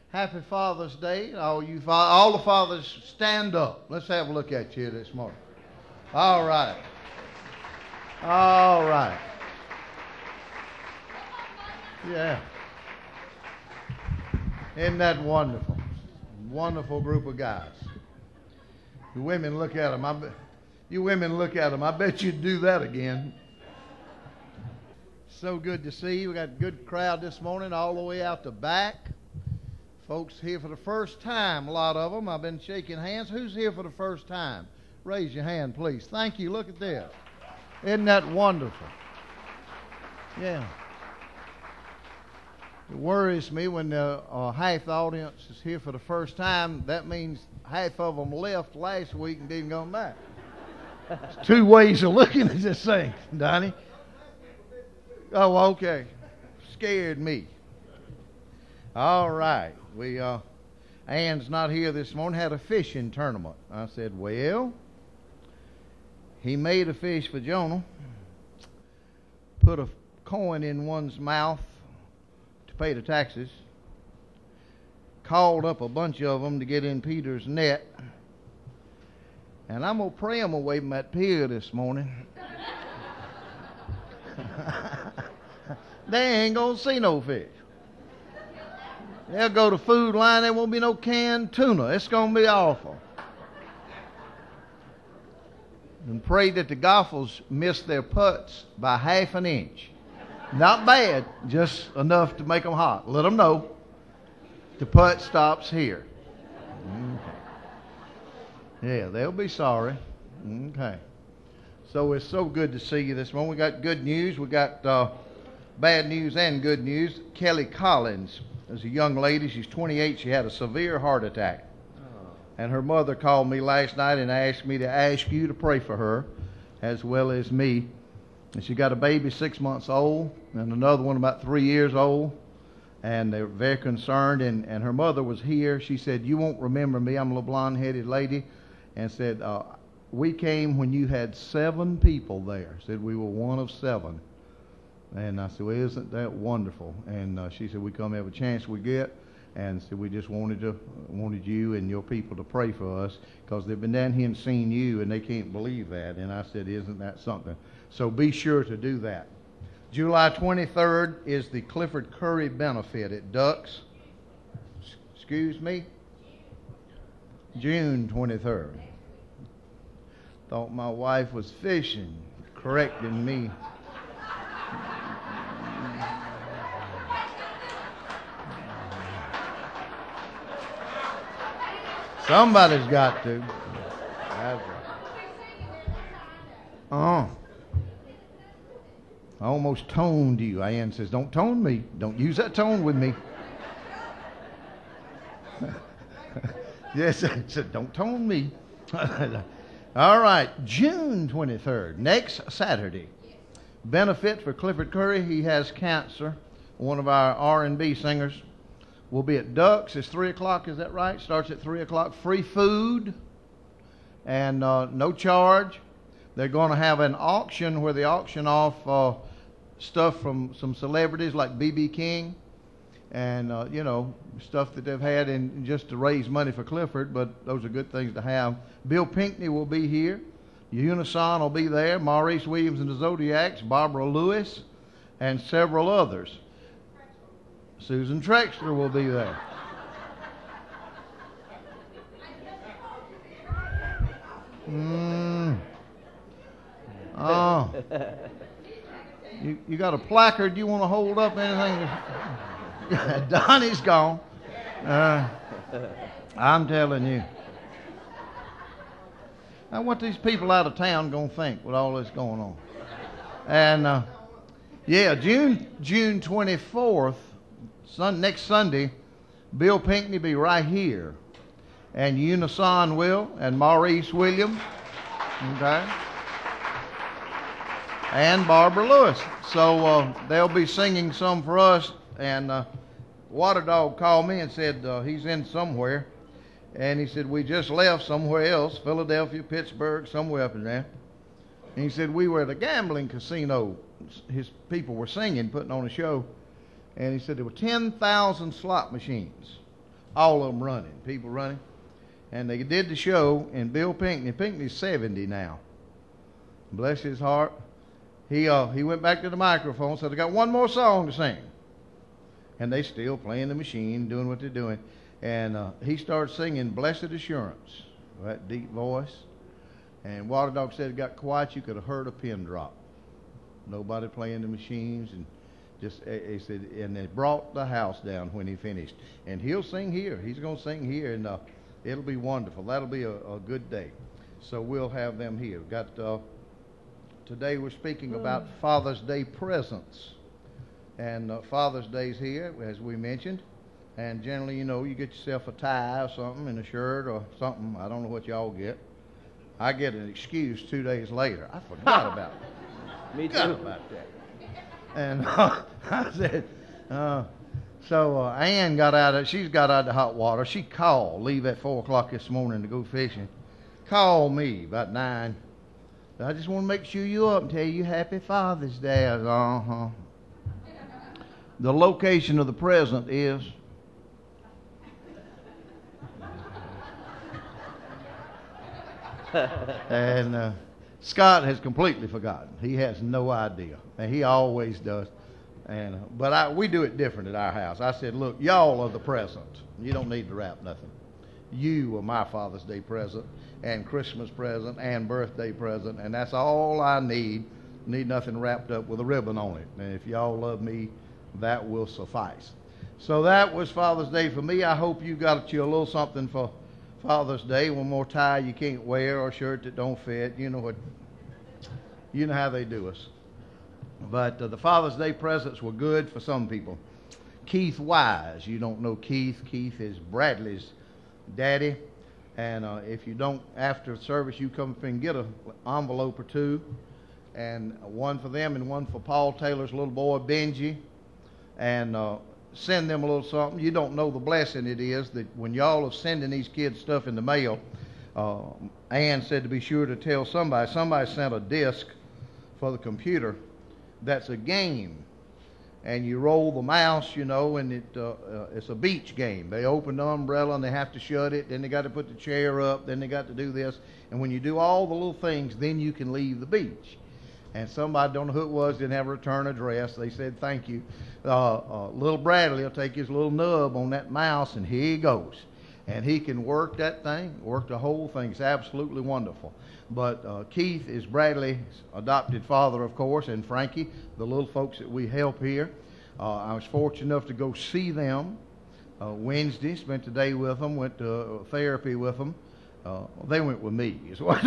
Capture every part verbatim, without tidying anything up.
Happy Father's Day. All you fa- all the fathers, stand up. Let's have a look at you this morning. All right. All right. Yeah. Isn't that wonderful? Wonderful group of guys. The women look at them. I be, you women look at them. I bet you'd do that again. So good to see you. We got a good crowd this morning all the way out the back. Folks here for the first time, a lot of them. I've been shaking hands. Who's here for the first time? Raise your hand, please. Thank you. Look at this. Isn't that wonderful? Yeah. It worries me when the, uh, half the audience is here for the first time. That means half of them left last week and didn't come back. There's two ways of looking at this thing, Donnie. Oh, okay. Scared me. All right. We, uh, Ann's not here this morning, had a fishing tournament. I said, well, he made a fish for Jonah, put a coin in one's mouth to pay the taxes, called up a bunch of them to get in Peter's net, and I'm going to pray them away from that pier this morning. They ain't going to see no fish. They'll go to Food Line, there won't be no canned tuna. It's going to be awful. And pray that the golfers miss their putts by half an inch. Not bad, just enough to make them hot. Let them know the putt stops here. Okay. Yeah, they'll be sorry. Okay. So it's so good to see you this morning. We got good news. We got uh, bad news and good news. Kelly Collins is a young lady. She's twenty-eight. She had a severe heart attack. And her mother called me last night and asked me to ask you to pray for her as well as me. And she got a baby six months old and another one about three years old. And they were very concerned. And, and her mother was here. She said, you won't remember me. I'm a little blonde-headed lady. And said, uh, we came when you had seven people there. Said we were one of seven. And I said, well, isn't that wonderful? And uh, she said, we come every chance we get. And so we just wanted to wanted you and your people to pray for us because they've been down here and seen you and they can't believe that. And I said, isn't that something? So be sure to do that. July twenty-third is the Clifford Curry benefit at Ducks. Excuse me? June twenty-third. Thought my wife was fishing, correcting me. Somebody's got to. That's right. Oh. I almost toned you. Ann says, don't tone me. Don't use that tone with me. Yes, I said, don't tone me. All right, June twenty-third, next Saturday. Benefit for Clifford Curry. He has cancer. One of our R and B singers. We'll be at Ducks. It's three o'clock, is that right? Starts at three o'clock. Free food and uh, no charge. They're going to have an auction where they auction off uh, stuff from some celebrities like B B King and, uh, you know, stuff that they've had in just to raise money for Clifford, but those are good things to have. Bill Pinkney will be here. Unison will be there. Maurice Williams and the Zodiacs, Barbara Lewis, and several others. Susan Trexler will be there. Mm. Oh. You, you got a placard you want to hold up? Anything? Donnie's gone. Uh, I'm telling you. Now, what these people out of town going to think with all this going on? And, uh, yeah, June June twenty-fourth, Sun, next Sunday, Bill Pinkney be right here. And Unison will, and Maurice Williams, okay, and Barbara Lewis. So uh, they'll be singing some for us. And uh, Water Dog called me and said uh, he's in somewhere. And he said, we just left somewhere else, Philadelphia, Pittsburgh, somewhere up in there. And he said, we were at a gambling casino. His people were singing, putting on a show. And he said there were ten thousand slot machines. all of them running, people running. And they did the show, and Bill Pinkney, Pinkney's seventy now. Bless his heart. He uh, he went back to the microphone and said, I got one more song to sing. And they still playing the machine, doing what they're doing. And uh, he started singing Blessed Assurance, that deep voice. And Water Dog said it got quiet. You could have heard a pin drop. Nobody playing the machines. And just, he said, and they brought the house down when he finished. And he'll sing here. He's going to sing here, and uh, it'll be wonderful. That'll be a, a good day. So we'll have them here. We've got... Uh, Today we're speaking about Father's Day presents. And uh, Father's Day's here, as we mentioned. And generally, you know, you get yourself a tie or something and a shirt or something. I don't know what y'all get. I get an excuse two days later. I forgot about it. Me too. Forgot about that. And uh, I said, uh, so uh, Ann got out of, she's got out of the hot water. She called, leave at four o'clock this morning to go fishing. Called me about nine. I just want to make sure you're up and tell you Happy Father's Day. I was, uh-huh. The location of the present is... and uh, Scott has completely forgotten. He has no idea. And he always does. And uh, But I, we do it different at our house. I said, look, y'all are the present. You don't need to wrap nothing. You are my Father's Day present, and Christmas present, and birthday present, and that's all I need. Need nothing wrapped up with a ribbon on it. And if y'all love me, that will suffice. So that was Father's Day for me. I hope you got you a little something for Father's Day. One more tie you can't wear or shirt that don't fit. You know what? You know how they do us. But uh, the Father's Day presents were good for some people. Keith Wise. You don't know Keith. Keith is Bradley's daddy. And uh, if you don't, after service, you come up and get an envelope or two. And one for them and one for Paul Taylor's little boy, Benji. And uh, send them a little something. You don't know the blessing it is that when y'all are sending these kids stuff in the mail, uh, Ann said to be sure to tell somebody. Somebody sent a disc for the computer that's a game. And you roll the mouse, you know, and it uh, uh, it's a beach game. They open the umbrella and they have to shut it. Then they got to put the chair up. Then they got to do this. And when you do all the little things, then you can leave the beach. And somebody, don't know who it was, didn't have a return address. They said, thank you. Uh, uh, little Bradley will take his little nub on that mouse, and here he goes. And he can work that thing, work the whole thing. It's absolutely wonderful. But uh, Keith is Bradley's adopted father, of course, and Frankie, the little folks that we help here. Uh, I was fortunate enough to go see them uh, Wednesday, spent the day with them, went to uh, therapy with them. Uh, they went with me. Is what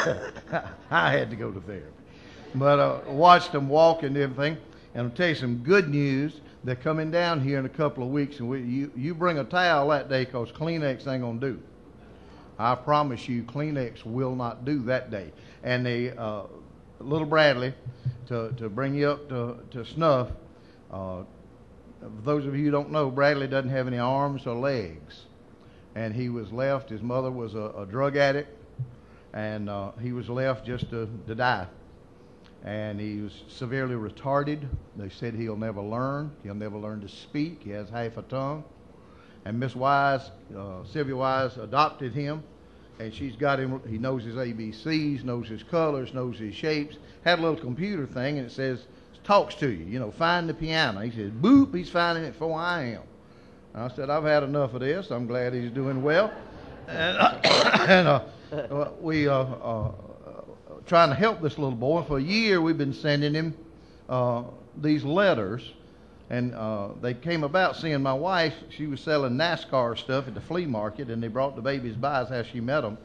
I had to go to therapy. But uh, watched them walk and everything. And I'll tell you some good news. They're coming down here in a couple of weeks. And we, you, you bring a towel that day because Kleenex ain't going to do. I promise you, Kleenex will not do that day. And the uh, little Bradley, to, to bring you up to, to snuff, uh, for those of you who don't know, Bradley doesn't have any arms or legs. And he was left, his mother was a, a drug addict, and uh, he was left just to, to die. And he was severely retarded. They said he'll never learn. He'll never learn to speak. He has half a tongue. And Miss Wise, uh, Sylvia Wise, adopted him. And she's got him, he knows his A B Cs, knows his colors, knows his shapes. Had a little computer thing, and it says, talks to you, you know, find the piano. He says, boop, he's finding it before I am. And I said, I've had enough of this. I'm glad he's doing well. And, uh, and uh, we uh, uh, trying to help this little boy. For a year, we've been sending him uh, these letters. And uh, they came about seeing my wife. She was selling NASCAR stuff at the flea market, and they brought the babies by. That's how she met them.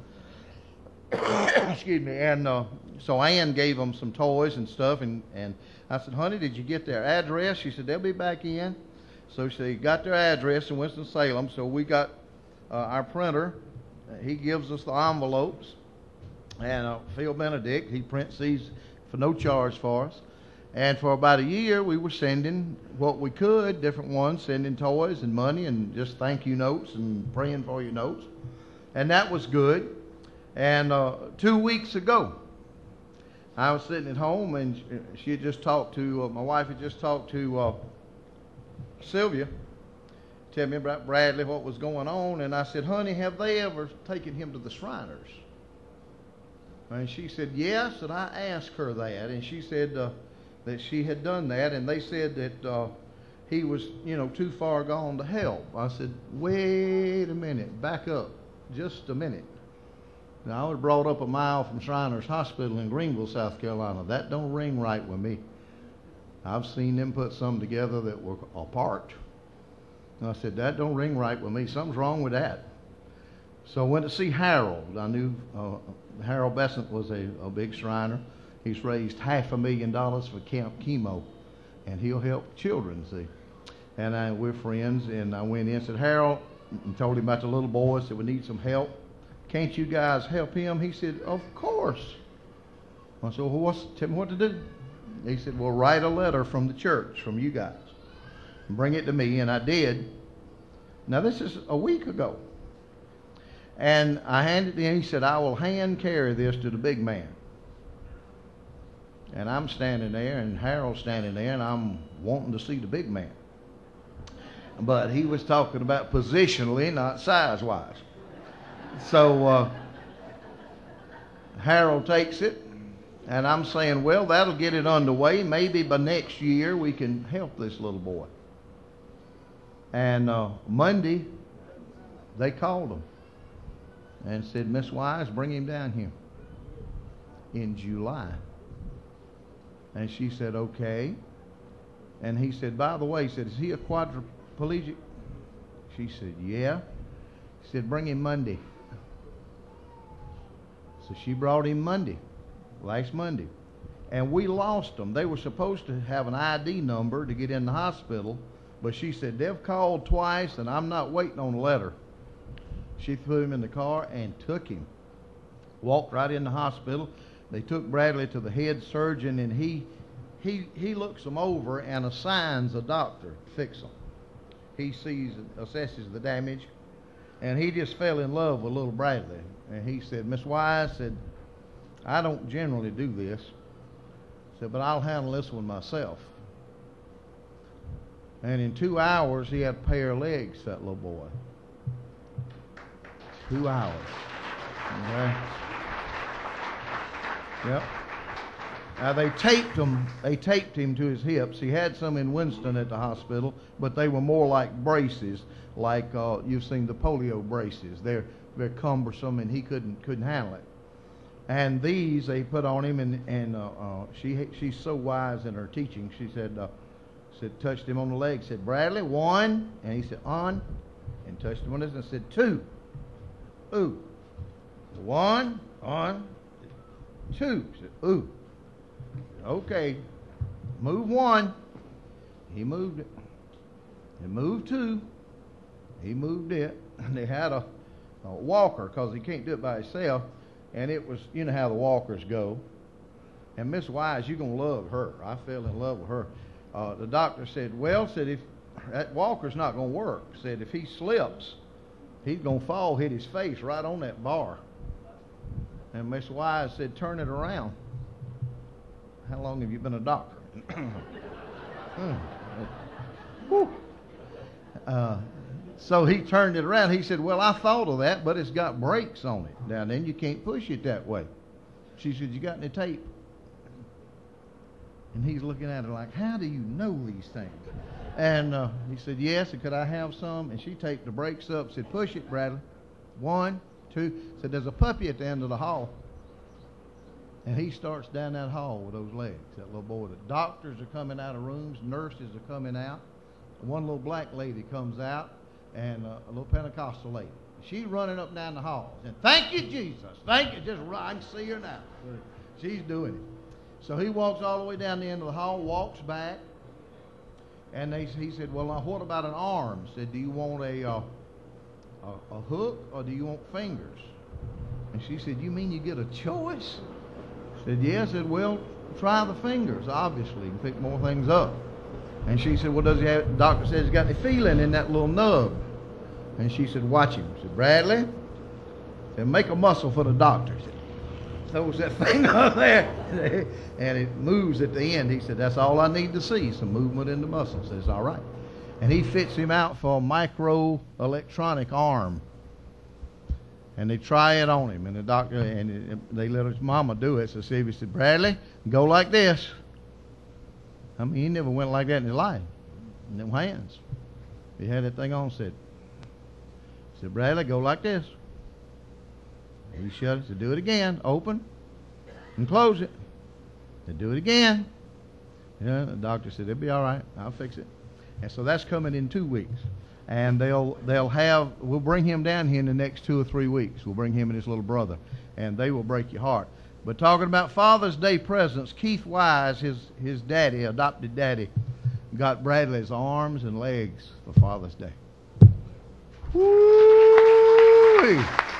Excuse me. And uh, so Ann gave them some toys and stuff. And, and I said, honey, did you get their address? She said, they'll be back in. So she got their address in Winston-Salem. So we got uh, our printer. He gives us the envelopes. And uh, Phil Benedict, he prints these for no charge for us. And for about a year, we were sending what we could, different ones, sending toys and money and just thank you notes and praying for your notes. And that was good. And uh, two weeks ago, I was sitting at home, and she had just talked to, uh, my wife had just talked to uh, Sylvia, tell me about Bradley, what was going on. And I said, honey, have they ever taken him to the Shriners? And she said, yes. And I asked her that. And she said uh, that she had done that. And they said that uh, he was, you know, too far gone to help. I said, wait a minute. Back up just a minute. Now, I was brought up a mile from Shriners Hospital in Greenville, South Carolina. That don't ring right with me. I've seen them put some together that were apart. And I said, that don't ring right with me. Something's wrong with that. So I went to see Harold. I knew uh, Harold Besant was a, a big Shriner. He's raised half a million dollars for Camp Chemo, and he'll help children, see. And I, we're friends, and I went in and said, Harold, and told him about the little boy, said, we need some help. Can't you guys help him? He said, of course. I said, well, what's, tell me what to do. He said, well, write a letter from the church, from you guys, and bring it to me. And I did. Now, this is a week ago. And I handed it to him. He said, I will hand carry this to the big man. And I'm standing there, and Harold's standing there, and I'm wanting to see the big man. But he was talking about positionally, not size-wise. So uh, Harold takes it, and I'm saying, well, that'll get it underway. Maybe by next year we can help this little boy. And uh, Monday, they called him and said, Miss Wise, bring him down here in July. And she said, okay. And he said, by the way, he said, is he a quadriplegic? She said, yeah. He said, bring him Monday. So she brought him Monday, last Monday. And we lost them. They were supposed to have an I D number to get in the hospital, but she said, they've called twice, and I'm not waiting on a letter. She threw him in the car and took him. Walked right in the hospital. They took Bradley to the head surgeon, and he he he looks them over and assigns a doctor to fix them. He sees, assesses the damage, and he just fell in love with little Bradley. And he said, Miss Wise, said, I don't generally do this. Said, but I'll handle this one myself. And in two hours, he had a pair of legs, that little boy. Two hours. Okay. Yep. Now they taped him. They taped him to his hips. He had some in Winston at the hospital, but they were more like braces, like uh, you've seen the polio braces. They're very cumbersome, and he couldn't couldn't handle it. And these they put on him, and and uh, uh, she she's so wise in her teaching. She said uh, said touched him on the leg. Said, Bradley, one, and he said on, and touched him on this, and said two, ooh, one, on, two. Said, ooh. Okay, move one. He moved it. He moved two. He moved it. And they had a, a walker, because he can't do it by himself. And it was, you know how the walkers go. And Miss Wise, you're going to love her. I fell in love with her. Uh, the doctor said, well, said, if that walker's not going to work. Said, if he slips, he's going to fall, hit his face right on that bar. And Miss Wise said, turn it around. How long have you been a doctor? uh, so he turned it around. He said, well, I thought of that, but it's got brakes on it. Now, then you can't push it that way. She said, you got any tape? And he's looking at her like, how do you know these things? And uh, he said, yes, and could I have some? And she taped the brakes up, said, push it, Bradley. One, two. Said, there's a puppy at the end of the hall. And he starts down that hall with those legs, that little boy. The doctors are coming out of rooms, nurses are coming out. One little black lady comes out, and uh, a little Pentecostal lady. She's running up and down the hall, and thank you, Jesus. Thank you. Just I can see her now. She's doing it. So he walks all the way down the end of the hall, walks back, and they, he said, well, now what about an arm? Said, do you want a, uh, a, a hook, or do you want fingers? And she said, you mean you get a choice? Said, yes. Said, well, try the fingers, obviously, and pick more things up. And she said, well, does he have, the doctor says, he's got any feeling in that little nub? And she said, watch him. Said, Bradley, said, make a muscle for the doctor. Said, throws that thing up there, and it moves at the end. He said, that's all I need to see, some movement in the muscle. Says, all right. And he fits him out for a micro electronic arm. And they try it on him, and the doctor, and they let his mama do it. So Stevie said, Bradley, go like this. I mean, he never went like that in his life. In them hands. He had that thing on, said, said, Bradley, go like this. He shut it, said, do it again. Open and close it. Said, do it again. Yeah, the doctor said, it'll be all right. I'll fix it. And so that's coming in two weeks. And they'll they'll have, we'll bring him down here in the next two or three weeks. We'll bring him and his little brother. And they will break your heart. But talking about Father's Day presents, Keith Wise, his, his daddy, adopted daddy, got Bradley's arms and legs for Father's Day. Woo!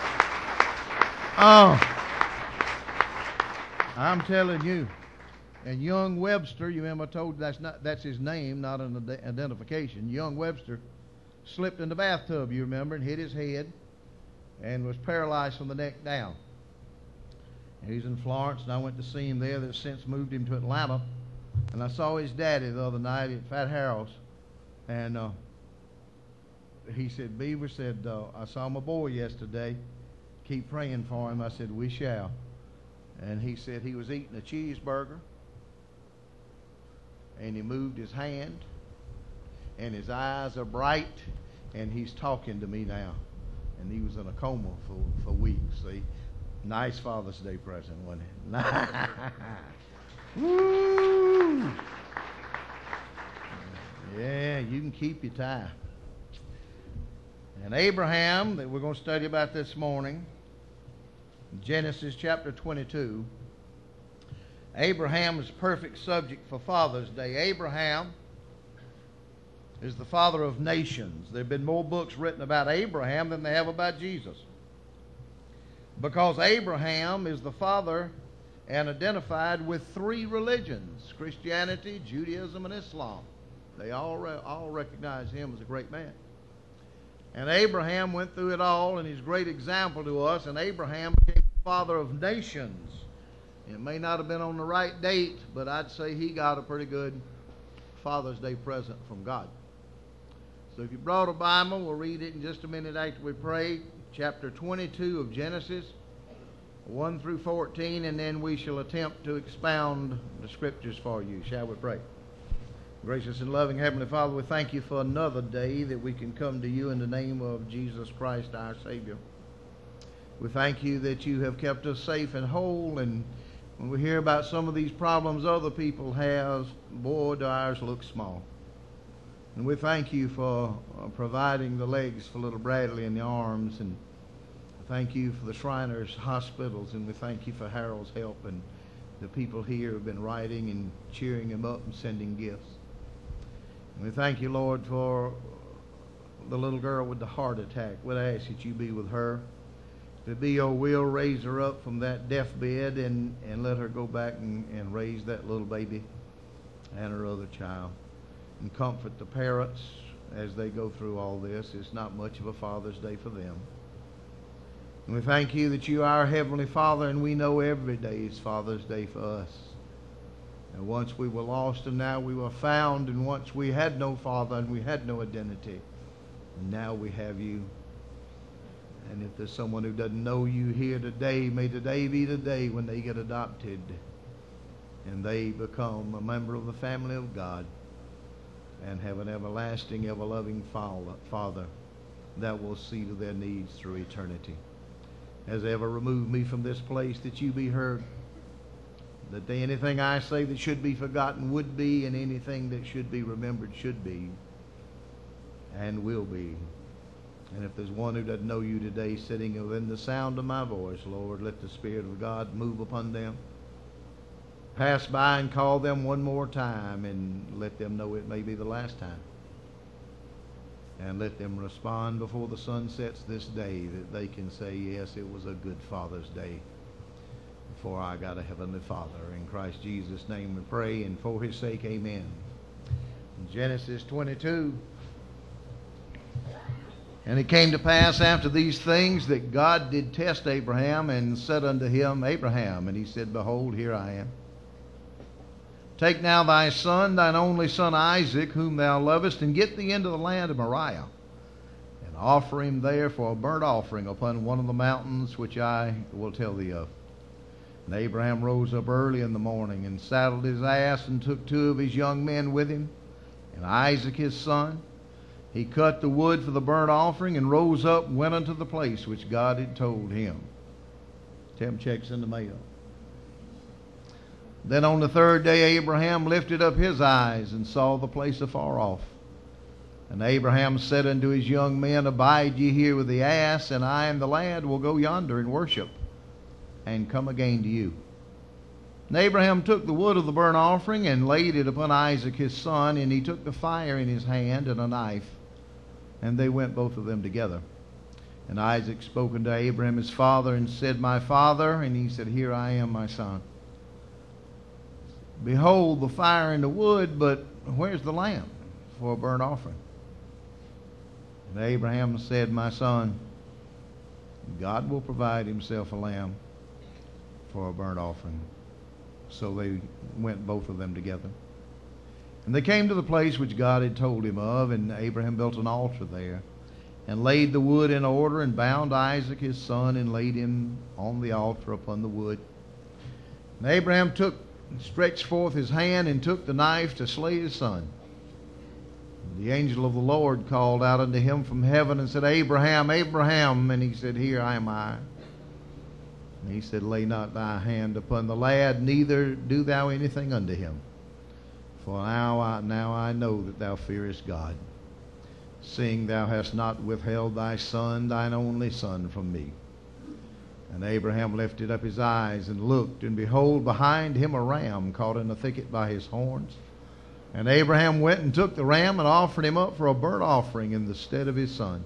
Oh, I'm telling you. And young Webster, you remember I told you that's not that's his name, not an ad- identification. Young Webster slipped in the bathtub, you remember, and hit his head and was paralyzed from the neck down. And he's in Florence, and I went to see him there. They've since moved him to Atlanta. And I saw his daddy the other night at Fat Harold's. And uh, he said, Beaver said, uh, I saw my boy yesterday. Keep praying for him. I said, we shall. And he said he was eating a cheeseburger. And he moved his hand. And his eyes are bright. And he's talking to me now. And he was in a coma for, for weeks. See? Nice Father's Day present, wasn't it? Woo! Yeah, you can keep your tie. And Abraham, that we're going to study about this morning, Genesis chapter twenty-two. Abraham is a perfect subject for Father's Day. Abraham is the father of nations. There have been more books written about Abraham than they have about Jesus. Because Abraham is the father and identified with three religions, Christianity, Judaism, and Islam. They all, re- all recognize him as a great man. And Abraham went through it all, and he's a great example to us. And Abraham became the father of nations. It may not have been on the right date, but I'd say he got a pretty good Father's Day present from God. So if you brought a Bible, we'll read it in just a minute after we pray. Chapter twenty-two of Genesis, one through fourteen, and then we shall attempt to expound the Scriptures for you. Shall we pray? Gracious and loving Heavenly Father, we thank you for another day that we can come to you in the name of Jesus Christ, our Savior. We thank you that you have kept us safe and whole, and when we hear about some of these problems other people have, boy, do ours look small. And we thank you for uh, providing the legs for little Bradley and the arms, and thank you for the Shriners Hospitals, and we thank you for Harold's help and the people here who have been writing and cheering him up and sending gifts. And we thank you, Lord, for the little girl with the heart attack. We ask that you be with her. If it be your will, raise her up from that deathbed and, and let her go back and, and raise that little baby and her other child. And comfort the parents as they go through all this. It's not much of a Father's Day for them. And we thank you that you are our Heavenly Father, and we know every day is Father's Day for us. And once we were lost, and now we were found, and once we had no father and we had no identity, and now we have you. And if there's someone who doesn't know you here today, may today be the day when they get adopted and they become a member of the family of God and have an everlasting, ever-loving Father that will see to their needs through eternity. Has ever removed me from this place, that you be heard, that anything I say that should be forgotten would be, and anything that should be remembered should be and will be. And if there's one who doesn't know you today sitting within the sound of my voice, Lord, let the Spirit of God move upon them. Pass by and call them one more time, and let them know it may be the last time. And let them respond before the sun sets this day, that they can say, yes, it was a good Father's Day, for I got a Heavenly Father. In Christ Jesus' name we pray, and for his sake, amen. In Genesis twenty-two, and it came to pass after these things that God did test Abraham, and said unto him, Abraham. And he said, behold, here I am. Take now thy son, thine only son Isaac, whom thou lovest, and get thee into the land of Moriah, and offer him there for a burnt offering upon one of the mountains which I will tell thee of. And Abraham rose up early in the morning, and saddled his ass, and took two of his young men with him, and Isaac his son. He cut the wood for the burnt offering, and rose up and went unto the place which God had told him. Tim checks in the mail. Then on the third day Abraham lifted up his eyes, and saw the place afar off. And Abraham said unto his young men, Abide ye here with the ass, and I and the lad will go yonder and worship, and come again to you. And Abraham took the wood of the burnt offering, and laid it upon Isaac his son, and he took the fire in his hand, and a knife, and they went both of them together. And Isaac spoke unto Abraham his father, and said, My father. And he said, Here I am, my son. Behold the fire and the wood, but where's the lamb for a burnt offering? And Abraham said, My son, God will provide himself a lamb for a burnt offering. So they went both of them together. And they came to the place which God had told him of, and Abraham built an altar there, and laid the wood in order, and bound Isaac his son, and laid him on the altar upon the wood. And Abraham took, stretched forth his hand, and took the knife to slay his son. And the angel of the Lord called out unto him from heaven, and said, Abraham, Abraham. And he said, Here am I. And he said, Lay not thy hand upon the lad, neither do thou anything unto him. For now I, now I know that thou fearest God, seeing thou hast not withheld thy son, thine only son, from me. And Abraham lifted up his eyes and looked, and behold, behind him a ram caught in a thicket by his horns. And Abraham went and took the ram, and offered him up for a burnt offering in the stead of his son.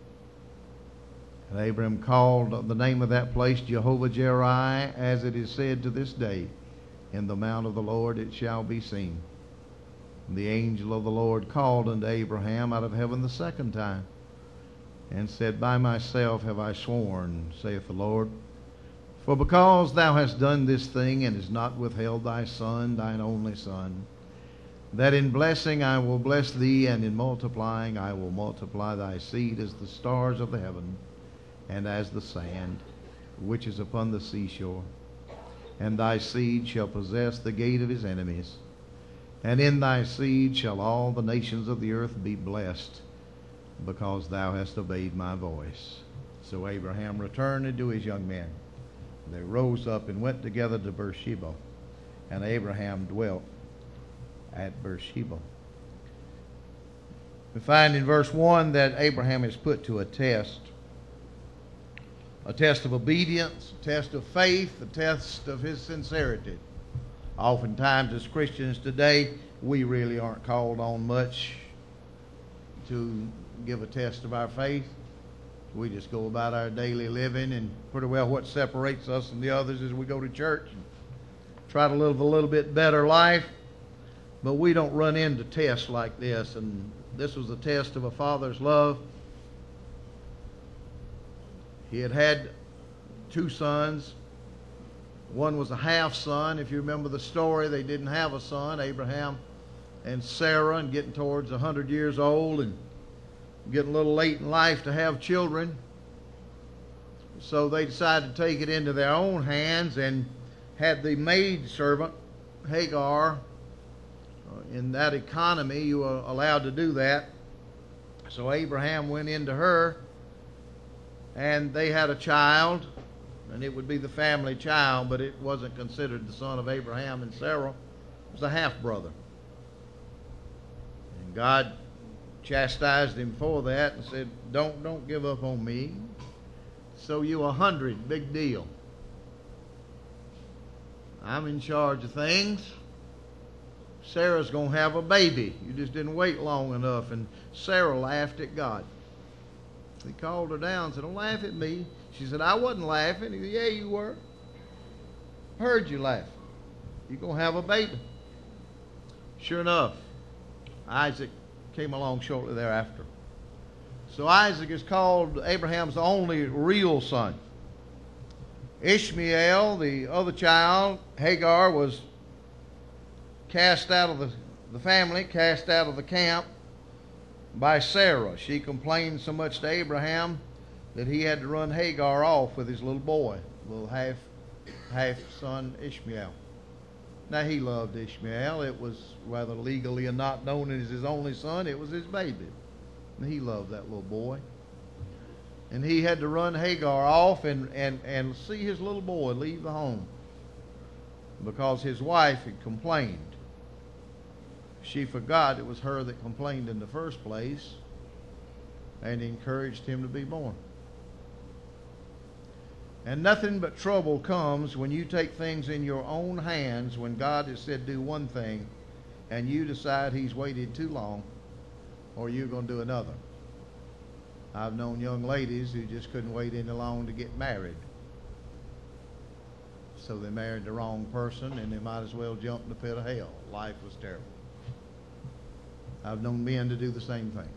And Abraham called the name of that place Jehovah-Jireh, as it is said to this day, In the mount of the Lord it shall be seen. And the angel of the Lord called unto Abraham out of heaven the second time, and said, By myself have I sworn, saith the Lord, for because thou hast done this thing, and hast not withheld thy son, thine only son, that in blessing I will bless thee, and in multiplying I will multiply thy seed as the stars of the heaven, and as the sand which is upon the seashore. And thy seed shall possess the gate of his enemies. And in thy seed shall all the nations of the earth be blessed, because thou hast obeyed my voice. So Abraham returned unto his young men. They rose up and went together to Beersheba, and Abraham dwelt at Beersheba. We find in verse one that Abraham is put to a test. A test of obedience, a test of faith, a test of his sincerity. Oftentimes as Christians today, we really aren't called on much to give a test of our faith. We just go about our daily living, and pretty well what separates us from the others is we go to church and try to live a little bit better life. But we don't run into tests like this, and this was a test of a father's love. He had had two sons. One was a half son. If you remember the story, they didn't have a son, Abraham and Sarah, and getting towards a hundred years old and getting a little late in life to have children. So they decided to take it into their own hands and had the maid servant, Hagar. In that economy, you were allowed to do that. So Abraham went into her, and they had a child, and it would be the family child, but it wasn't considered the son of Abraham and Sarah. It was a half-brother. And God chastised him for that and said, don't, don't give up on me. So you a hundred, big deal. I'm in charge of things. Sarah's going to have a baby. You just didn't wait long enough. And Sarah laughed at God. He called her down and said, don't laugh at me. She said, I wasn't laughing. He said, yeah, you were. Heard you laugh. You're going to have a baby. Sure enough, Isaac came along shortly thereafter. So Isaac is called Abraham's only real son. Ishmael, the other child, Hagar, was cast out of the, the family, cast out of the camp by Sarah. She complained so much to Abraham that he had to run Hagar off with his little boy, little half half son Ishmael. Now, he loved Ishmael. It was, whether legally or not known as his only son, it was his baby. And he loved that little boy. And he had to run Hagar off and, and, and see his little boy leave the home because his wife had complained. She forgot it was her that complained in the first place and encouraged him to be born. And nothing but trouble comes when you take things in your own hands when God has said do one thing and you decide he's waited too long or you're going to do another. I've known young ladies who just couldn't wait any long to get married. So they married the wrong person and they might as well jump in the pit of hell. Life was terrible. I've known men to do the same thing.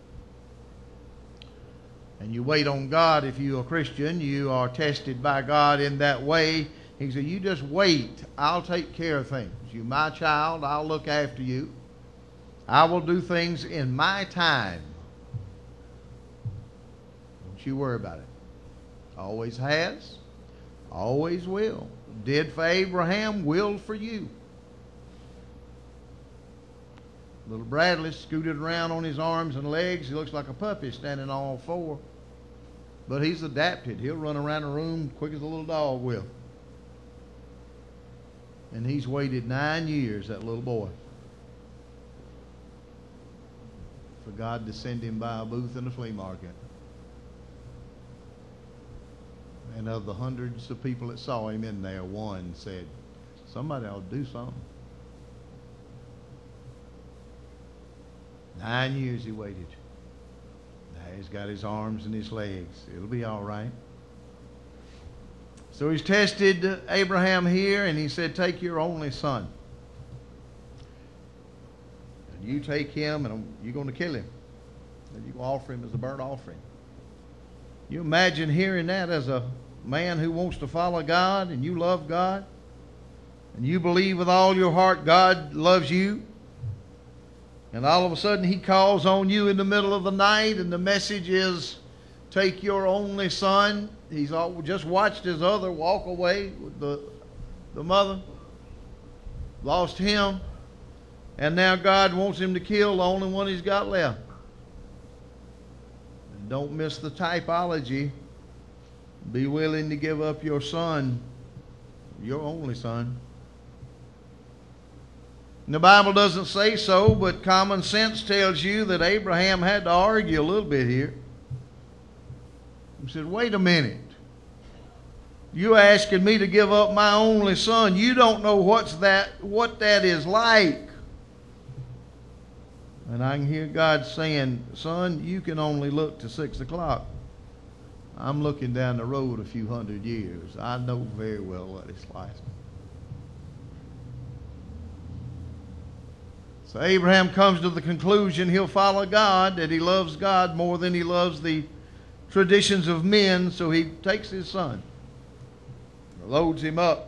And you wait on God. If you're a Christian, you are tested by God in that way. He said, you just wait. I'll take care of things. You're my child. I'll look after you. I will do things in my time. Don't you worry about it. Always has. Always will. Did for Abraham, will for you. Little Bradley scooted around on his arms and legs. He looks like a puppy standing on all four. But he's adapted. He'll run around the room quick as a little dog will. And he's waited nine years, that little boy, for God to send him by a booth in the flea market. And of the hundreds of people that saw him in there, one said, somebody ought to do something. Nine years he waited. Now he's got his arms and his legs. It'll be all right. So he's tested Abraham here, and he said, take your only son. And you take him, and you're going to kill him. And you offer him as a burnt offering. You imagine hearing that as a man who wants to follow God, and you love God, and you believe with all your heart God loves you. And all of a sudden he calls on you in the middle of the night, and the message is, take your only son. He's all, just watched his other walk away with the, the mother. Lost him. And now God wants him to kill the only one he's got left. And don't miss the typology. Be willing to give up your son, your only son. The Bible doesn't say so, but common sense tells you that Abraham had to argue a little bit here. He said, wait a minute. You're asking me to give up my only son. You don't know what's that, what that is like. And I can hear God saying, son, you can only look to six o'clock. I'm looking down the road a few hundred years. I know very well what it's like. So Abraham comes to the conclusion he'll follow God, that he loves God more than he loves the traditions of men, so he takes his son, loads him up,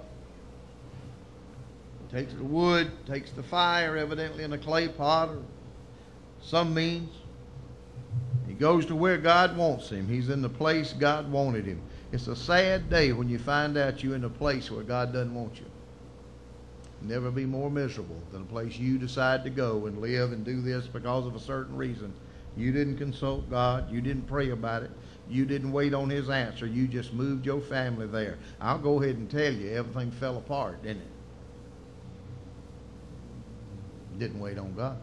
takes the wood, takes the fire, evidently in a clay pot or some means. He goes to where God wants him. He's in the place God wanted him. It's a sad day when you find out you're in a place where God doesn't want you. Never be more miserable than a place you decide to go and live and do this because of a certain reason. You didn't consult God. You didn't pray about it. You didn't wait on his answer. You just moved your family there. I'll go ahead and tell you, everything fell apart, didn't it? Didn't wait on God.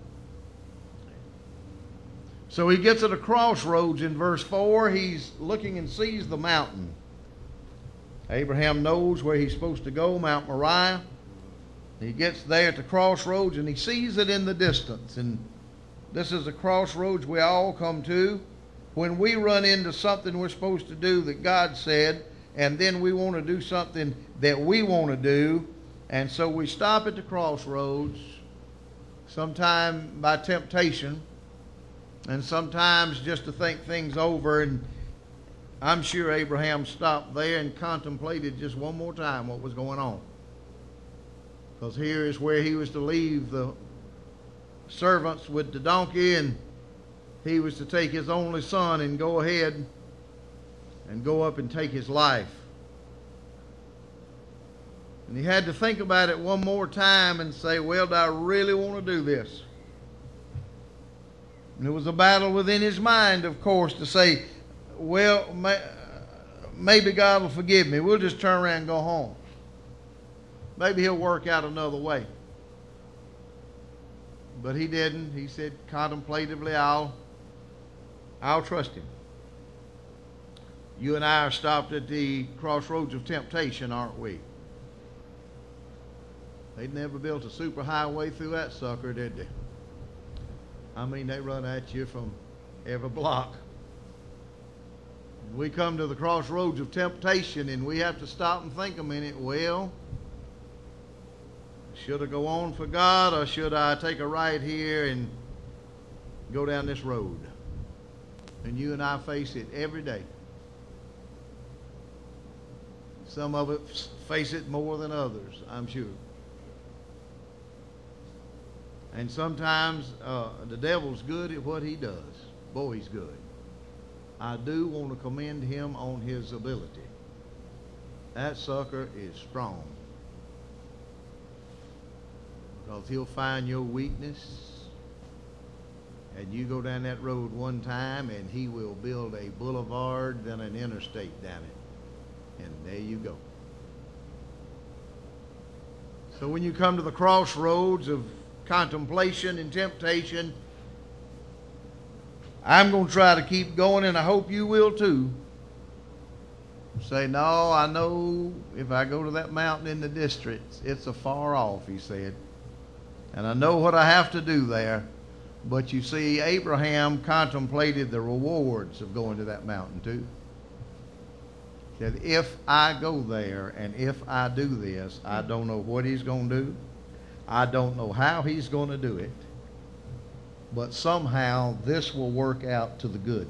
So he gets at a crossroads in verse four. He's looking and sees the mountain. Abraham knows where he's supposed to go, Mount Moriah. He gets there at the crossroads and he sees it in the distance. And this is a crossroads we all come to when we run into something we're supposed to do that God said, and then we want to do something that we want to do. And so we stop at the crossroads, sometime by temptation, and sometimes just to think things over. And I'm sure Abraham stopped there and contemplated just one more time what was going on. Because here is where he was to leave the servants with the donkey, and he was to take his only son and go ahead and go up and take his life. And he had to think about it one more time and say, well, do I really want to do this? And it was a battle within his mind, of course, to say, well, may, maybe God will forgive me. We'll just turn around and go home. Maybe he'll work out another way. But he didn't. He said contemplatively, I'll, I'll trust him. You and I are stopped at the crossroads of temptation, aren't we? They'd never built a superhighway through that sucker, did they? I mean, they run at you from every block. We come to the crossroads of temptation, and we have to stop and think a minute. Well, should I go on for God, or should I take a right here and go down this road? And you and I face it every day. Some of us face it more than others, I'm sure. And sometimes uh, the devil's good at what he does. Boy, he's good. I do want to commend him on his ability. That sucker is strong. Because he'll find your weakness, and you go down that road one time, and he will build a boulevard, then an interstate down it. And there you go. So when you come to the crossroads of contemplation and temptation, I'm going to try to keep going, and I hope you will too. Say, no, I know if I go to that mountain in the distance, it's afar off, he said. And I know what I have to do there. But you see, Abraham contemplated the rewards of going to that mountain too. He said, if I go there and if I do this, I don't know what he's going to do. I don't know how he's going to do it. But somehow this will work out to the good.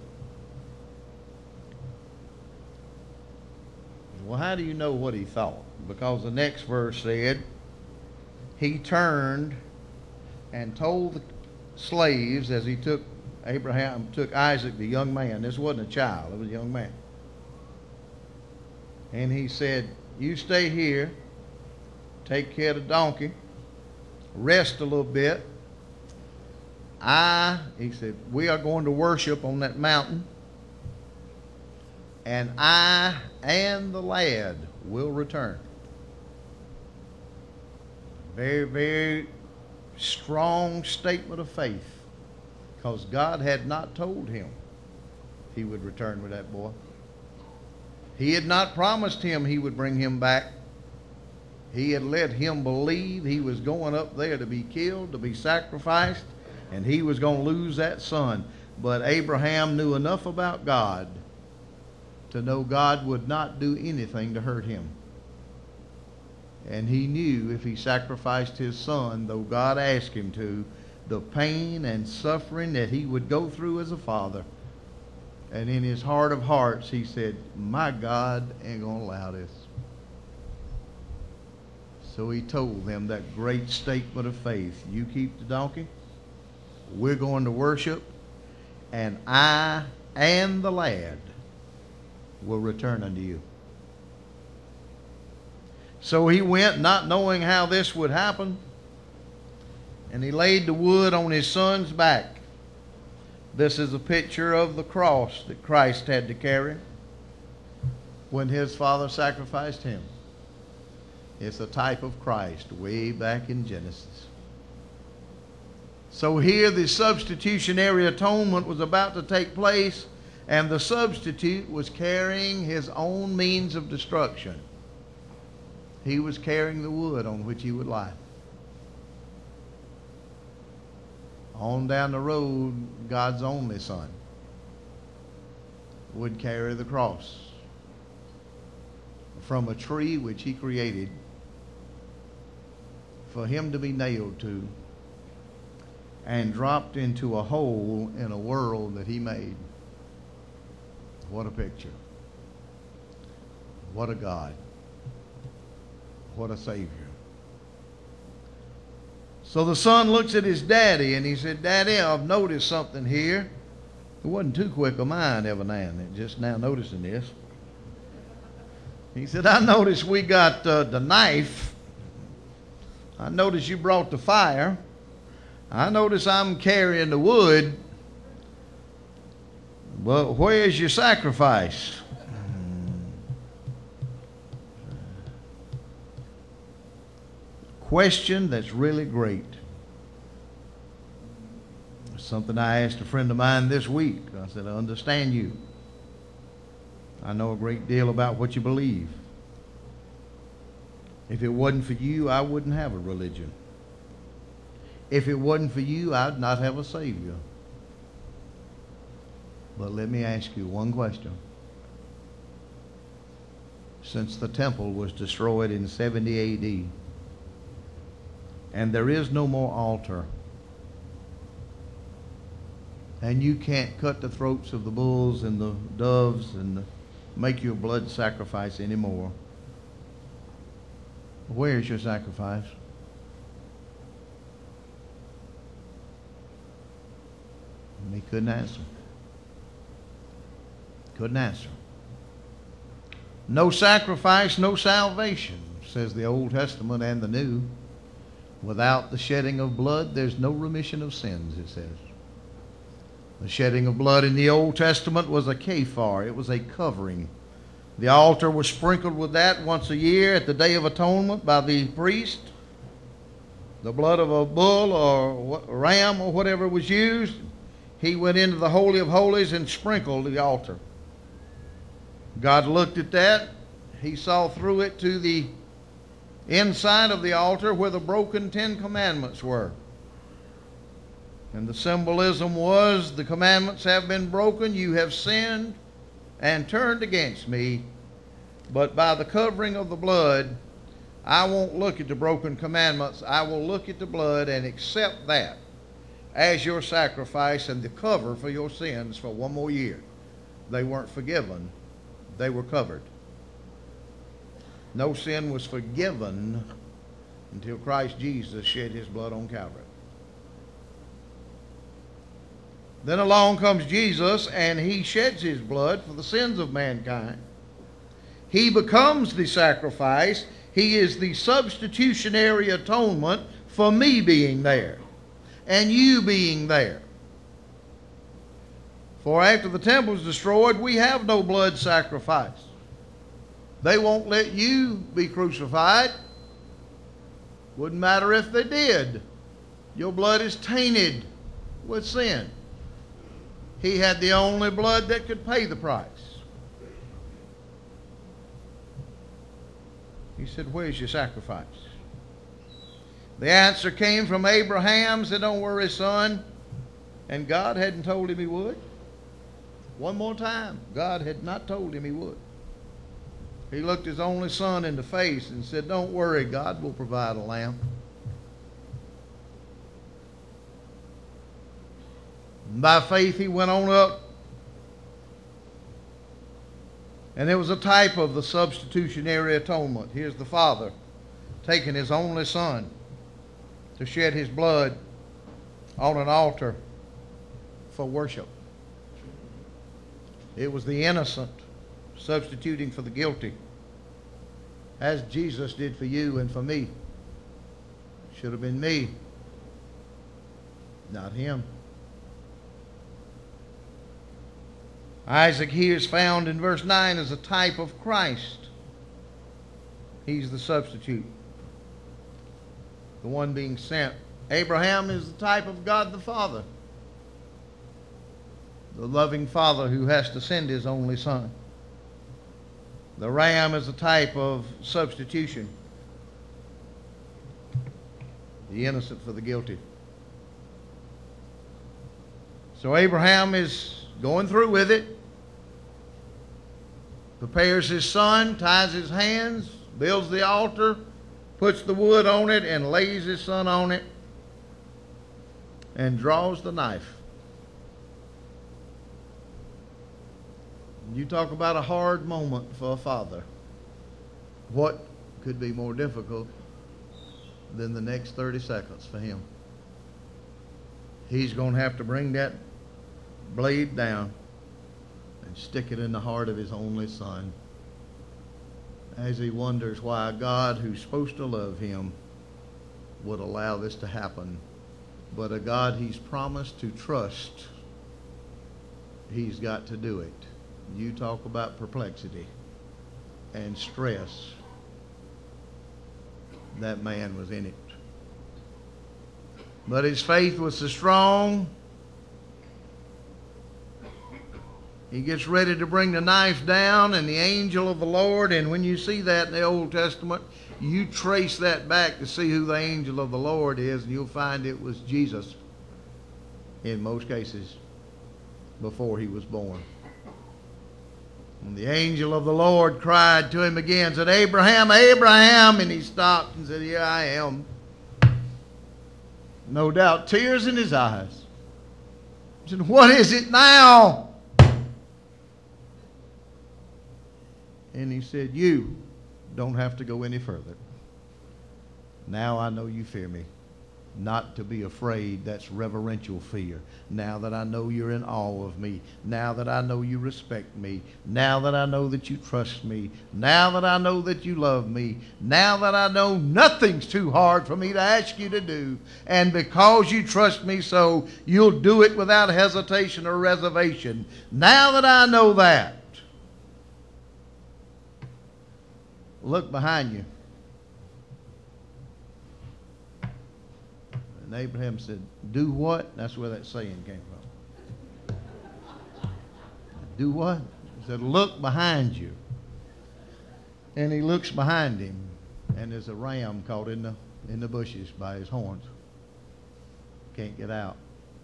Well, how do you know what he thought? Because the next verse said, he turned and told the slaves as he took Abraham, took Isaac, the young man. This wasn't a child, it was a young man. And he said, you stay here, take care of the donkey, rest a little bit. I, he said, we are going to worship on that mountain, and I and the lad will return. Very, very strong statement of faith, because God had not told him he would return with that boy. He had not promised him he would bring him back. He had let him believe he was going up there to be killed, to be sacrificed, and he was going to lose that son. But Abraham knew enough about God to know God would not do anything to hurt him. And he knew if he sacrificed his son, though God asked him to, the pain and suffering that he would go through as a father. And in his heart of hearts, he said, my God ain't going to allow this. So he told them that great statement of faith. You keep the donkey. We're going to worship. And I and the lad will return unto you. So he went, not knowing how this would happen, and he laid the wood on his son's back. This is a picture of the cross that Christ had to carry when his father sacrificed him. It's a type of Christ way back in Genesis. So here the substitutionary atonement was about to take place, and the substitute was carrying his own means of destruction. He was carrying the wood on which he would lie. On down the road, God's only son would carry the cross from a tree which he created for him to be nailed to and dropped into a hole in a world that he made. What a picture. What a God. What a Savior. So the son looks at his daddy and he said, Daddy, I've noticed something here. It wasn't too quick a mind every now and then, just now noticing this. He said, I noticed we got uh, the knife. I noticed you brought the fire. I notice I'm carrying the wood. But where's your sacrifice? Question that's really great. Something I asked a friend of mine this week. I said, I understand you. I know a great deal about what you believe. If it wasn't for you, I wouldn't have a religion. If it wasn't for you, I'd not have a Savior. But let me ask you one question. Since the temple was destroyed in seventy A D, and there is no more altar, and you can't cut the throats of the bulls and the doves and the, make your blood sacrifice anymore, where's your sacrifice? And he couldn't answer. Couldn't answer. No sacrifice, no salvation, says the Old Testament and the New. Without the shedding of blood, there's no remission of sins, it says. The shedding of blood in the Old Testament was a kaphar. It was a covering. The altar was sprinkled with that once a year at the Day of Atonement by the priest. The blood of a bull or a ram or whatever was used, he went into the Holy of Holies and sprinkled the altar. God looked at that. He saw through it to the inside of the altar where the broken Ten Commandments were. And the symbolism was, the commandments have been broken, you have sinned and turned against me, but by the covering of the blood, I won't look at the broken commandments. I will look at the blood and accept that as your sacrifice and the cover for your sins for one more year. They weren't forgiven. They were covered. No sin was forgiven until Christ Jesus shed his blood on Calvary. Then along comes Jesus, and he sheds his blood for the sins of mankind. He becomes the sacrifice. He is the substitutionary atonement for me being there and you being there. For after the temple is destroyed, we have no blood sacrifice. They won't let you be crucified. Wouldn't matter if they did. Your blood is tainted with sin. He had the only blood that could pay the price. He said, where's your sacrifice? The answer came from Abraham, said, don't worry, son. And God hadn't told him he would. One more time, God had not told him he would. He looked his only son in the face and said, don't worry, God will provide a lamb. And by faith he went on up. And it was a type of the substitutionary atonement. Here's the Father taking his only son to shed his blood on an altar for worship. It was the innocent substituting for the guilty, as Jesus did for you and for me. Should have been me, not him. Isaac here is found in verse nine as a type of Christ. He's the substitute, the one being sent. Abraham is the type of God the Father, the loving Father who has to send his only son. The ram is a type of substitution, the innocent for the guilty. So Abraham is going through with it, prepares his son, ties his hands, builds the altar, puts the wood on it, and lays his son on it, and draws the knife. You talk about a hard moment for a father. What could be more difficult than the next thirty seconds for him. He's going to have to bring that blade down and stick it in the heart of his only son, as he wonders why God, who's supposed to love him, would allow this to happen. But a God he's promised to trust, he's got to do it. You talk about perplexity and stress. That man was in it. But his faith was so strong, he gets ready to bring the knife down, and the angel of the Lord, and when you see that in the Old Testament, you trace that back to see who the angel of the Lord is, and you'll find it was Jesus in most cases before he was born. And the angel of the Lord cried to him again, said, Abraham, Abraham, and he stopped and said, here I am. No doubt tears in his eyes. He said, what is it now? And he said, you don't have to go any further. Now I know you fear me. Not to be afraid, that's reverential fear. Now that I know you're in awe of me. Now that I know you respect me. Now that I know that you trust me. Now that I know that you love me. Now that I know nothing's too hard for me to ask you to do. And because you trust me so, you'll do it without hesitation or reservation. Now that I know that, look behind you. And Abraham said, do what? That's where that saying came from. Do what? He said, look behind you. And he looks behind him, and there's a ram caught in the, in the bushes by his horns. Can't get out.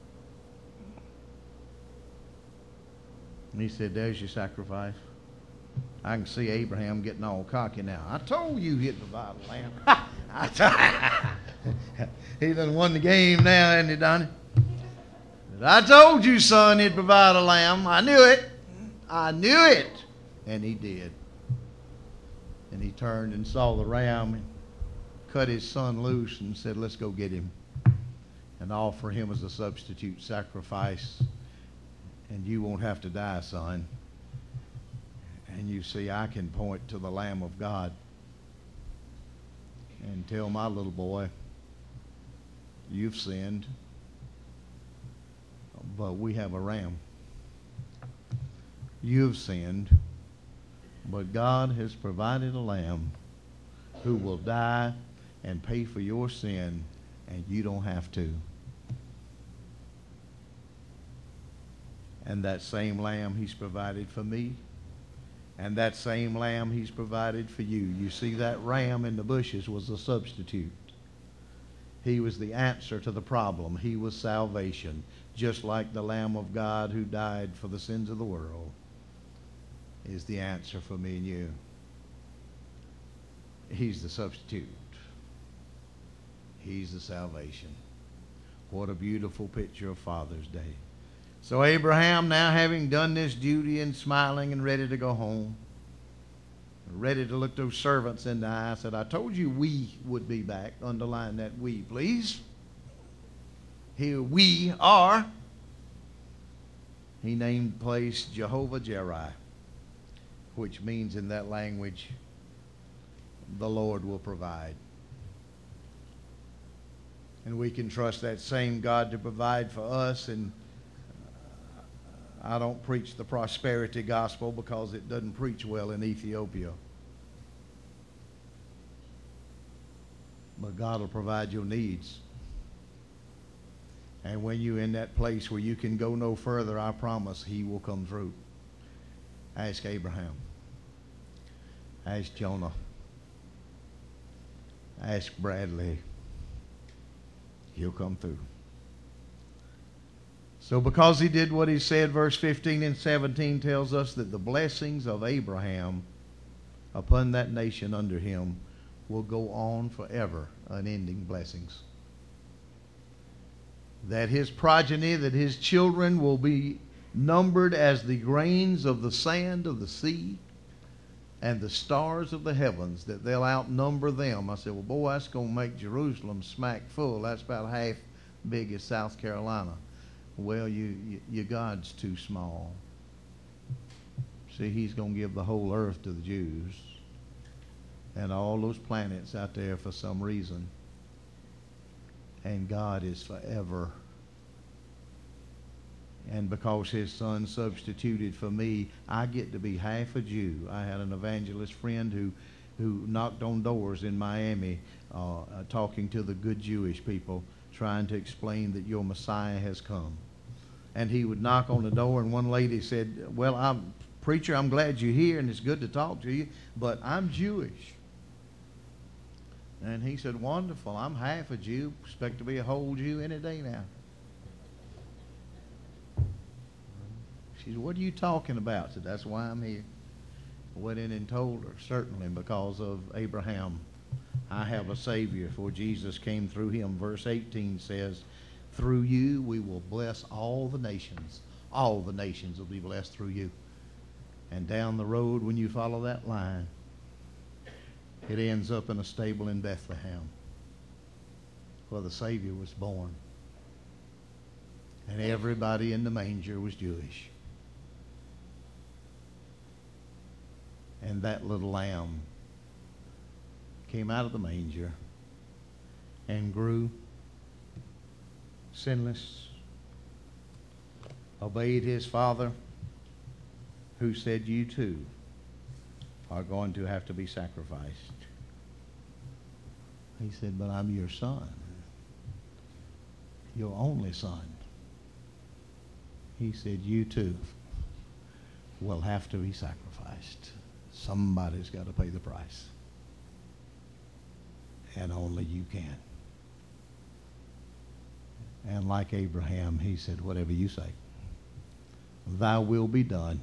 And he said, there's your sacrifice. I can see Abraham getting all cocky now. I told you he'd provide a lamb. I told he done won the game now, hasn't he, Donnie? I told you, son, he'd provide a lamb. I knew it. I knew it. And he did. And he turned and saw the ram and cut his son loose and said, let's go get him and offer him as a substitute sacrifice. And you won't have to die, son. And you see, I can point to the Lamb of God and tell my little boy, you've sinned, but we have a ram. You've sinned, but God has provided a lamb who will die and pay for your sin, and you don't have to. And that same lamb he's provided for me, and that same lamb he's provided for you. You see, that ram in the bushes was a substitute. He was the answer to the problem. He was salvation, just like the Lamb of God who died for the sins of the world is the answer for me and you. He's the substitute. He's the salvation. What a beautiful picture of Father's Day. So Abraham, now having done this duty and smiling and ready to go home, ready to look those servants in the eye, said, I told you we would be back. Underline that we, please. Here we are. He named the place Jehovah-Jireh, which means in that language, the Lord will provide. And we can trust that same God to provide for us. And I don't preach the prosperity gospel because it doesn't preach well in Ethiopia. But God will provide your needs. And when you're in that place where you can go no further, I promise He will come through. Ask Abraham. Ask Jonah. Ask Bradley. He'll come through. So because he did what he said, verse fifteen and seventeen tells us that the blessings of Abraham upon that nation under him will go on forever, unending blessings. That his progeny, that his children will be numbered as the grains of the sand of the sea. and the stars of the heavens, that they'll outnumber them. I said, well, boy, that's going to make Jerusalem smack full. That's about half big as South Carolina. Well, you, you, your God's too small. See, he's going to give the whole earth to the Jews and all those planets out there for some reason. And God is forever. And because his son substituted for me, I get to be half a Jew. I had an evangelist friend who, who knocked on doors in Miami uh, uh, talking to the good Jewish people, trying to explain that your Messiah has come. And he would knock on the door, and one lady said, well, I'm preacher, I'm glad you're here, and it's good to talk to you, but I'm Jewish. And he said, wonderful, I'm half a Jew, expect to be a whole Jew any day now. She said, what are you talking about? I said, that's why I'm here. I went in and told her, certainly because of Abraham, I have a Savior, for Jesus came through him. Verse eighteen says, through you we will bless all the nations. All the nations will be blessed through you. And down the road, when you follow that line, it ends up in a stable in Bethlehem where the Savior was born. And everybody in the manger was Jewish. And that little lamb came out of the manger and grew sinless, obeyed his father, who said, you too are going to have to be sacrificed. He said, but I'm your son, your only son. He said, you too will have to be sacrificed. Somebody's got to pay the price. And only you can. And like Abraham, he said, whatever you say, thy will be done.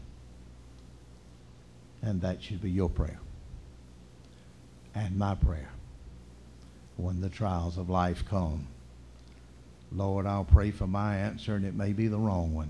And that should be your prayer and my prayer when the trials of life come. Lord, I'll pray for my answer, and it may be the wrong one.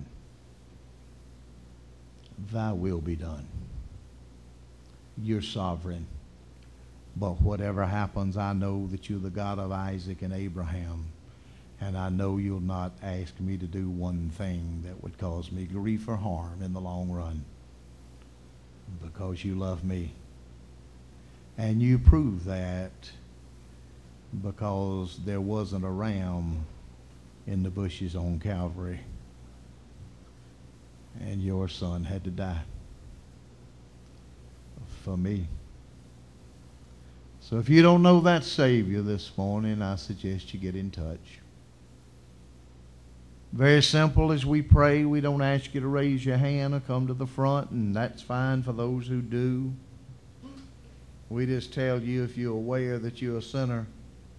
Thy will be done. You're sovereign. But whatever happens, I know that you're the God of Isaac and Abraham. And I know you'll not ask me to do one thing that would cause me grief or harm in the long run. Because you love me. And you prove that because there wasn't a ram in the bushes on Calvary. And your son had to die for me. So if you don't know that Savior this morning, I suggest you get in touch. Very simple. As we pray, we don't ask you to raise your hand or come to the front, and that's fine for those who do. We just tell you, if you're aware that you're a sinner,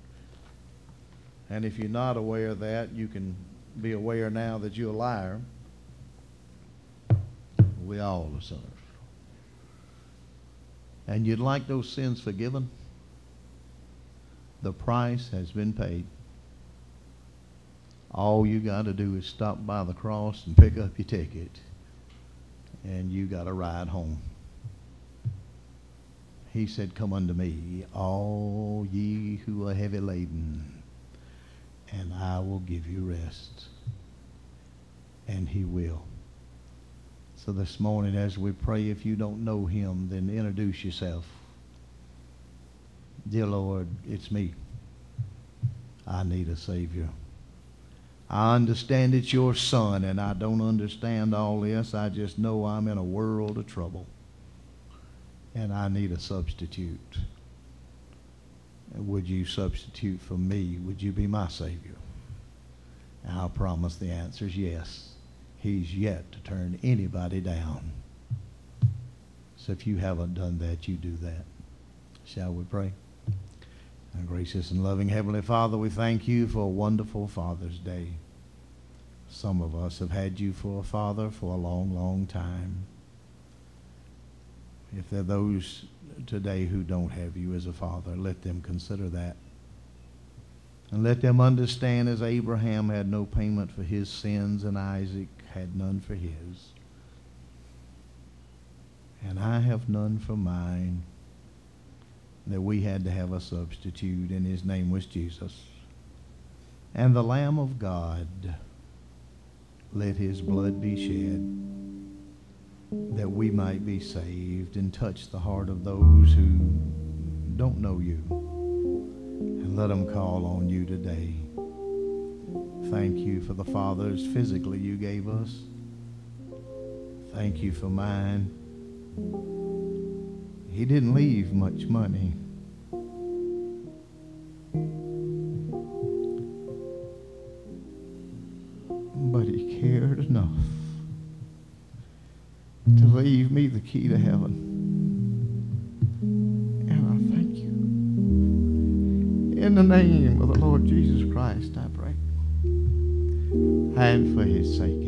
and if you're not aware of that, you can be aware now that you're a liar. We all are sinners. And you'd like those sins forgiven? The price has been paid. All you got to do is stop by the cross and pick up your ticket, and you got a ride home. He said, come unto me, all ye who are heavy laden, and I will give you rest. And he will. So this morning as we pray, if you don't know him, then introduce yourself. Dear Lord, it's me. I need a Savior. I understand it's your son, and I don't understand all this. I just know I'm in a world of trouble, and I need a substitute. Would you substitute for me? Would you be my Savior? And I'll promise the answer is yes. He's yet to turn anybody down. So if you haven't done that, you do that. Shall we pray? Our gracious and loving Heavenly Father, we thank you for a wonderful Father's Day. Some of us have had you for a father for a long, long time. If there are those today who don't have you as a father, let them consider that. And let them understand, as Abraham had no payment for his sins and Isaac had none for his, and I have none for mine, that we had to have a substitute, and his name was Jesus. And the Lamb of God, let his blood be shed, that we might be saved and touch the heart of those who don't know you, and let them call on you today. Thank you for the fathers physically you gave us. Thank you for mine. He didn't leave much money. But he cared enough to leave me the key to heaven. And I thank you. In the name of the Lord Jesus Christ, I pray. And for his sake.